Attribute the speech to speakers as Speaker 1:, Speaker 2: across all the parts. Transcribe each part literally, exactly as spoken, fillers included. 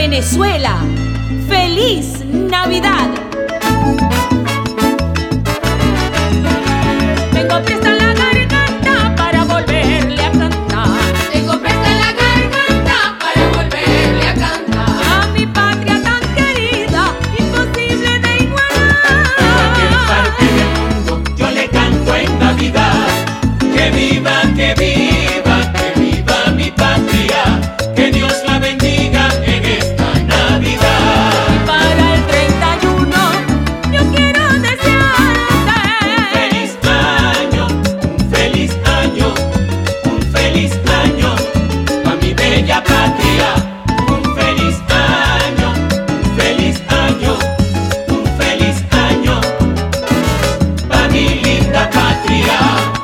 Speaker 1: Venezuela, ¡feliz Navidad! Tengo presta la garganta para volverle a cantar.
Speaker 2: Tengo presta la garganta para volverle a cantar.
Speaker 1: A mi patria tan querida, imposible de igualar.
Speaker 3: A cualquier parte del mundo yo le canto en Navidad. Que viva, que viva, que viva mi patria. Que Dios la bendiga en esta Navidad.
Speaker 1: Y para el treinta y uno yo quiero desearte
Speaker 3: Un feliz año, un feliz año, un feliz año pa' mi bella patria. Un feliz año, un feliz año, un feliz año pa' mi linda patria.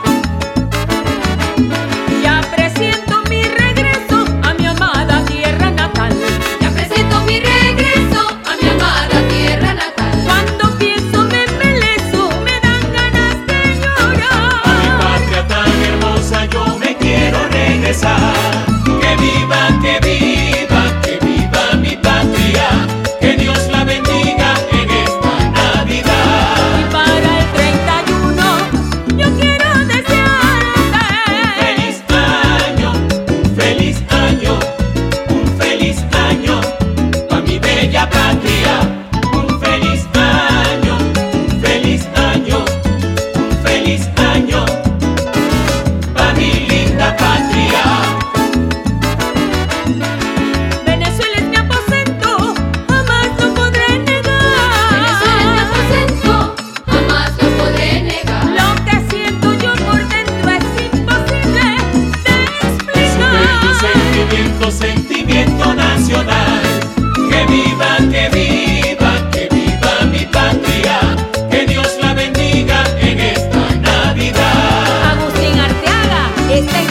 Speaker 1: Ya presiento mi regreso a mi amada tierra natal.
Speaker 2: Ya presento mi regreso a mi amada tierra natal.
Speaker 1: Cuando pienso me embelezo, me dan ganas de
Speaker 3: A mi
Speaker 1: llorar.
Speaker 3: patria tan hermosa yo me quiero regresar. Que viva, que viva, que viva mi patria. Que Dios la bendiga en esta Navidad.
Speaker 1: Y para el treinta y uno yo quiero desearte
Speaker 3: Feliz año, un feliz año, un feliz año pa' mi bella patria. Un feliz año, un feliz año, un feliz año pa' mi linda patria.
Speaker 1: Venezuela es mi aposento, jamás lo podré negar.
Speaker 2: Venezuela es mi aposento, jamás lo podré negar.
Speaker 1: Lo que siento yo por dentro es imposible de
Speaker 3: Es un bello
Speaker 1: explicar.
Speaker 3: sentimiento, sentimiento nacional. Que viva, que viva, que viva mi patria. Que Dios la bendiga en esta Navidad.
Speaker 1: Agustín Arteaga, esta